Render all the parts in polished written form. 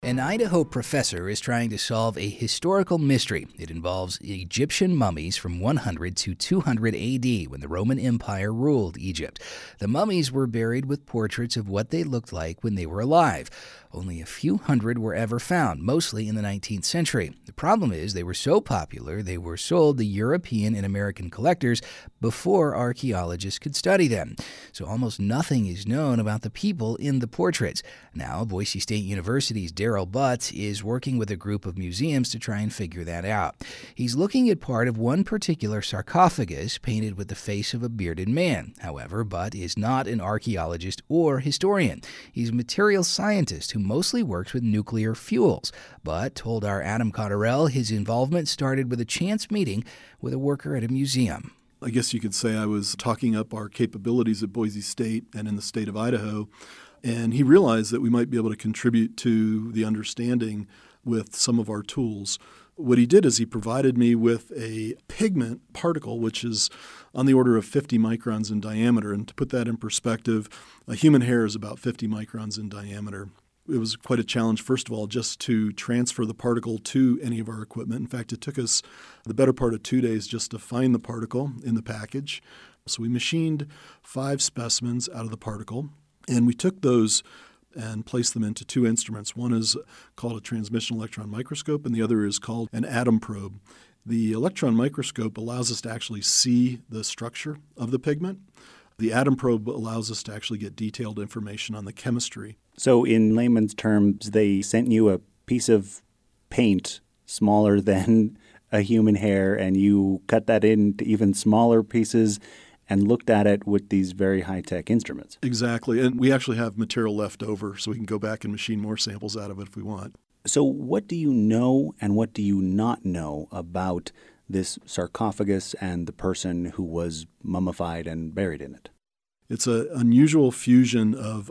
An Idaho professor is trying to solve a historical mystery. It involves Egyptian mummies from 100 to 200 AD when the Roman Empire ruled Egypt. The mummies were buried with portraits of what they looked like when they were alive. Only a few hundred were ever found, mostly in the 19th century. The problem is they were so popular they were sold to European and American collectors before archaeologists could study them. So almost nothing is known about the people in the portraits. Now, Boise State University's Darrell Butt is working with a group of museums to try and figure that out. He's looking at part of one particular sarcophagus painted with the face of a bearded man. However, Butt is not an archaeologist or historian. He's a materials scientist who mostly works with nuclear fuels. Butt told our Adam Cotterell his involvement started with a chance meeting with a worker at a museum. I guess you could say I was talking up our capabilities at Boise State and in the state of Idaho. And he realized that we might be able to contribute to the understanding with some of our tools. What he did is he provided me with a pigment particle, which is on the order of 50 microns in diameter. And to put that in perspective, a human hair is about 50 microns in diameter. It was quite a challenge, first of all, just to transfer the particle to any of our equipment. In fact, it took us the better part of 2 days just to find the particle in the package. So we machined 5 specimens out of the particle, and we took those and placed them into 2 instruments. One is called a transmission electron microscope, and the other is called an atom probe. The electron microscope allows us to actually see the structure of the pigment. The atom probe allows us to actually get detailed information on the chemistry. So in layman's terms, they sent you a piece of paint smaller than a human hair, and you cut that into even smaller pieces and looked at it with these very high-tech instruments. Exactly. And we actually have material left over, so we can go back and machine more samples out of it if we want. So what do you know and what do you not know about this sarcophagus and the person who was mummified and buried in it? It's an unusual fusion of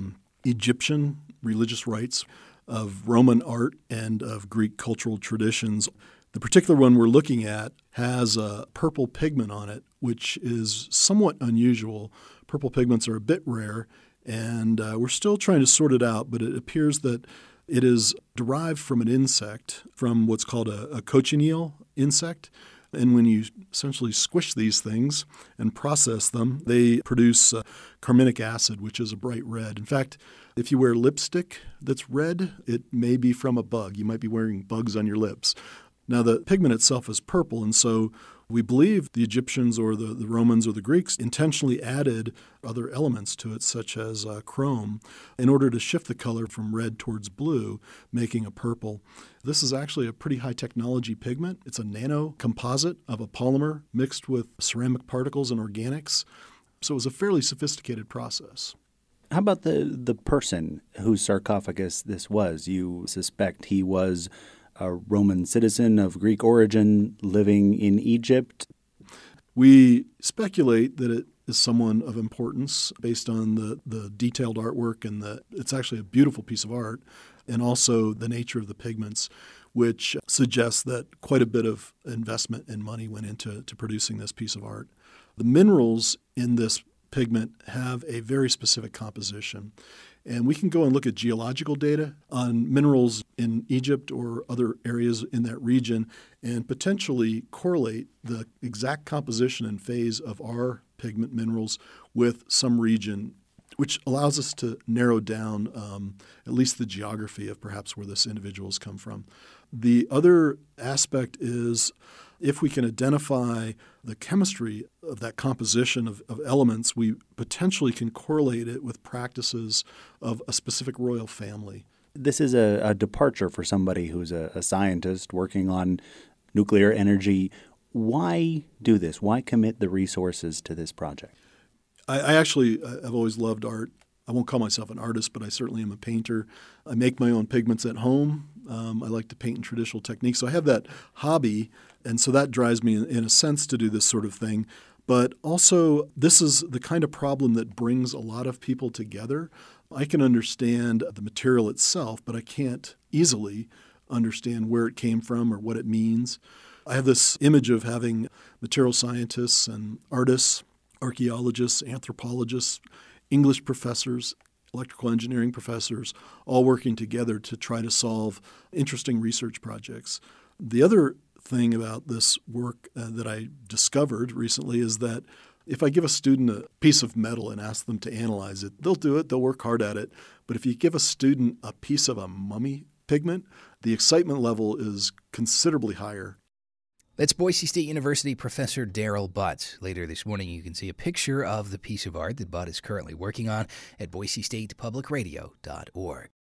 Egyptian religious rites, of Roman art, and of Greek cultural traditions. The particular one we're looking at has a purple pigment on it, which is somewhat unusual. Purple pigments are a bit rare, and we're still trying to sort it out, but it appears that it is derived from an insect, from what's called a cochineal insect. And when you essentially squish these things and process them, they produce carminic acid, which is a bright red. In fact, if you wear lipstick that's red, it may be from a bug. You might be wearing bugs on your lips. Now, the pigment itself is purple, and so we believe the Egyptians or the Romans or the Greeks intentionally added other elements to it, such as chrome, in order to shift the color from red towards blue, making a purple. This is actually a pretty high-technology pigment. It's a nano composite of a polymer mixed with ceramic particles and organics. So it was a fairly sophisticated process. How about the person whose sarcophagus this was? You suspect he was a Roman citizen of Greek origin living in Egypt? We speculate that it is someone of importance based on the detailed artwork, and it's actually a beautiful piece of art, and also the nature of the pigments, which suggests that quite a bit of investment and money went into producing this piece of art. The minerals in this pigment have a very specific composition. And we can go and look at geological data on minerals in Egypt or other areas in that region and potentially correlate the exact composition and phase of our pigment minerals with some region, which allows us to narrow down at least the geography of perhaps where this individual has come from. The other aspect is if we can identify the chemistry of that composition of elements, we potentially can correlate it with practices of a specific royal family. This is a departure for somebody who's a scientist working on nuclear energy. Why do this? Why commit the resources to this project? I actually have always loved art. I won't call myself an artist, but I certainly am a painter. I make my own pigments at home. I like to paint in traditional techniques. So I have that hobby, and so that drives me in a sense to do this sort of thing. But also, this is the kind of problem that brings a lot of people together. I can understand the material itself, but I can't easily understand where it came from or what it means. I have this image of having material scientists and artists, archaeologists, anthropologists, English professors, electrical engineering professors, all working together to try to solve interesting research projects. The other thing about this work that I discovered recently is that if I give a student a piece of metal and ask them to analyze it, they'll do it, they'll work hard at it. But if you give a student a piece of a mummy pigment, the excitement level is considerably higher. That's Boise State University Professor Daryl Butt. Later this morning, you can see a picture of the piece of art that Butt is currently working on at boisestatepublicradio.org.